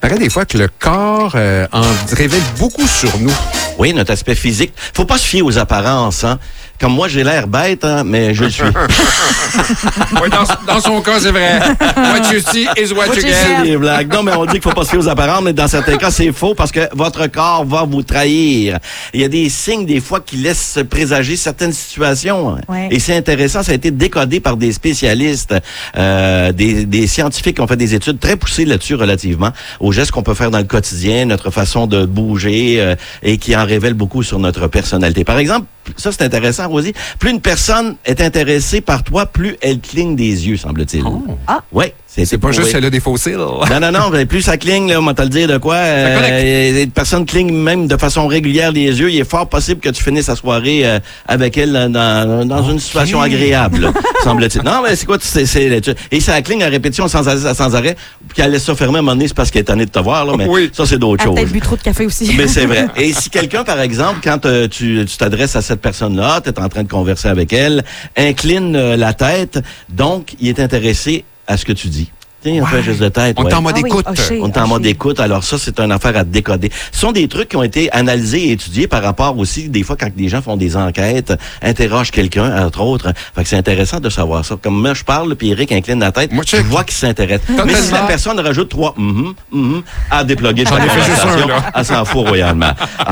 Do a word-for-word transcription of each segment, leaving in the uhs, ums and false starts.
paraît des fois que le corps euh, en révèle beaucoup sur nous. Oui, notre aspect physique. Faut pas se fier aux apparences, hein. Comme moi, j'ai l'air bête, hein, mais je le suis. Oui, dans, dans son cas, c'est vrai. What you see is what, what you get. Des blagues. Non, mais on dit qu'il faut pas se fier aux apparences, mais dans certains cas, c'est faux parce que votre corps va vous trahir. Il y a des signes, des fois, qui laissent présager certaines situations. Ouais. Et c'est intéressant, ça a été décodé par des spécialistes, euh, des, des scientifiques qui ont fait des études très poussées là-dessus relativement aux gestes qu'on peut faire dans le quotidien, notre façon de bouger euh, et qui en révèlent beaucoup sur notre personnalité. Par exemple, ça, c'est intéressant, Rosie. Plus une personne est intéressée par toi, plus elle cligne des yeux, semble-t-il. Oh. Ah. Oui. C'est pas juste celle-là des fossiles. Non, non, non. Plus ça cligne, là, on va te le dire de quoi. Euh, une personne cligne même de façon régulière les yeux. Il est fort possible que tu finisses la soirée euh, avec elle dans, dans okay. une situation agréable, semble-t-il. Non, mais c'est quoi? C'est, c'est, et ça cligne à répétition sans, sans arrêt. Puis qu'elle laisse ça fermer à un moment donné, c'est parce qu'elle est tannée de te voir. Là, mais oui. Ça, c'est d'autres choses. choses. Elle a peut-être bu trop de café aussi. Mais c'est vrai. Et si quelqu'un, par exemple, quand euh, tu, tu t'adresses à cette personne-là, tu es en train de converser avec elle, incline euh, la tête, donc il est intéressé à ce que tu dis. Tiens, on ouais. fait juste de tête. On ouais. est en mode ah oui, écoute. hoché, on est en hoché. mode écoute. Alors ça, c'est une affaire à décoder. Ce sont des trucs qui ont été analysés et étudiés par rapport aussi, des fois, quand des gens font des enquêtes, interrogent quelqu'un, entre autres. Fait que c'est intéressant de savoir ça. Comme moi, je parle, puis Eric incline la tête, moi, je vois qu'il s'intéresse. Mais si la personne rajoute trois mm-hmm, mm-hmm, à déploguer de sa conversation, elle s'en fout royalement.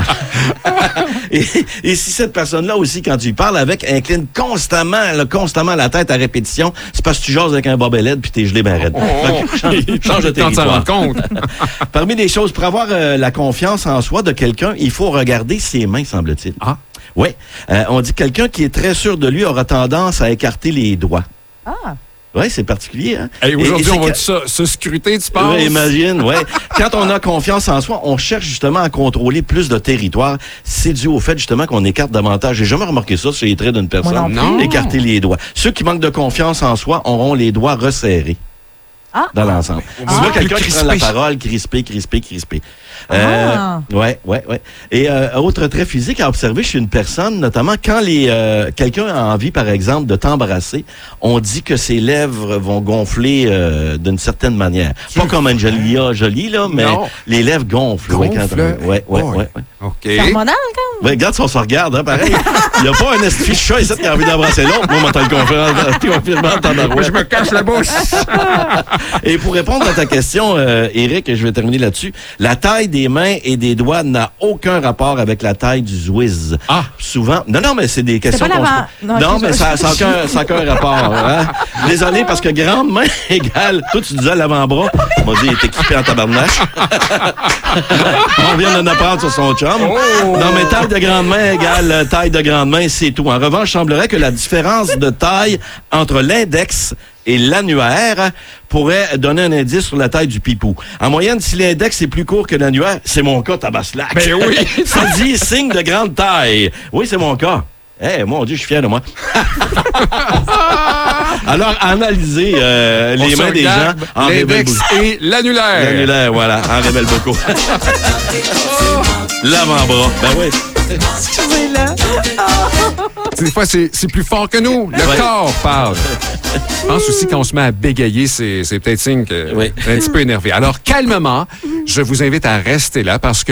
et, et si cette personne-là aussi, quand tu lui parles avec, incline constamment, là, constamment la tête à répétition, c'est parce que tu jases avec un bobelette puis t'es gelé ben raide. Oh. Change, change de territoire. Compte. Parmi les choses, pour avoir euh, la confiance en soi de quelqu'un, il faut regarder ses mains, semble-t-il. Ah. Oui. Euh, on dit que quelqu'un qui est très sûr de lui aura tendance à écarter les doigts. Ah. Oui, c'est particulier, hein? Hey, aujourd'hui, et, et on va que... se, se scruter, tu penses? Oui, imagine, oui. Quand on a confiance en soi, on cherche justement à contrôler plus de territoire. C'est dû au fait, justement, qu'on écarte davantage. J'ai jamais remarqué ça sur les traits d'une personne. Moi non plus. Écarter les doigts. Ceux qui manquent de confiance en soi auront les doigts resserrés. Ah. Dans l'ensemble. Ah. Tu vois quelqu'un qui crispé. prend la parole, crispé, crispé, crispé. Ah. Euh, ouais, ouais, ouais. Et euh, autre trait physique à observer chez une personne, notamment quand les euh, quelqu'un a envie, par exemple, de t'embrasser, on dit que ses lèvres vont gonfler euh, d'une certaine manière. Tu Pas comme Angelina Jolie, là, mais non. les lèvres gonflent. Gonfle. Ouais, quand on... ouais, ouais, oh, ouais, ouais. OK. C'est hormonal, quand même. Ouais, regarde si on se regarde, hein, pareil. Il n'y a pas un esti de chat ici qui a envie d'embrasser l'autre. Moi, on m'entend le conférence. Moi, je me cache la bouche. Et pour répondre à ta question, euh, Éric, je vais terminer là-dessus. La taille des mains et des doigts n'a aucun rapport avec la taille du zouiz. Ah. Souvent. Non, non, mais c'est des questions pas qu'on se l'avant. pose. Non, Non, ok, mais je- ça n'a aucun, ça a aucun rapport. Hein? Désolé, parce que grande main égale. Toi, tu disais l'avant-bras. On m'a dit, il est équipé en tabarnache. On vient d'en apprendre sur son chum. Oh. Non, mais taille de grande main égale euh, taille de grande main, c'est tout. En revanche, il semblerait que la différence de taille entre l'index et l'annulaire pourrait donner un indice sur la taille du pipou. En moyenne, si l'index est plus court que l'annulaire, c'est mon cas, tabaslac. Ben oui. Ça dit signe de grande taille. Oui, c'est mon cas. Eh, hey, mon Dieu, je suis fier de moi. Alors, analysez euh, les On mains se des gens regarde en révèle l'index beaucoup. et l'annulaire. L'annulaire, voilà, en révèle beaucoup. L'avant-bras, ben oui. Excusez-la. Des fois, c'est, c'est plus fort que nous. Le Ouais. corps parle. Je pense aussi qu'on se met à bégayer, c'est, c'est peut-être signe qu'on Oui. est un petit peu énervé. Alors, calmement, je vous invite à rester là parce que